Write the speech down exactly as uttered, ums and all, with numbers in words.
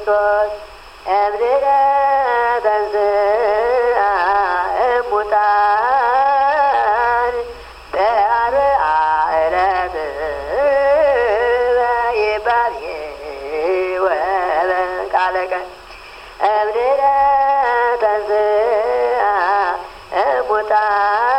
ክርስቶስ እምድረ ተንሥአ እሙታን በአርብዓ ዕለት በይባቤ ወበቃለ ቀን እምድረ ተንሥአ እሙታን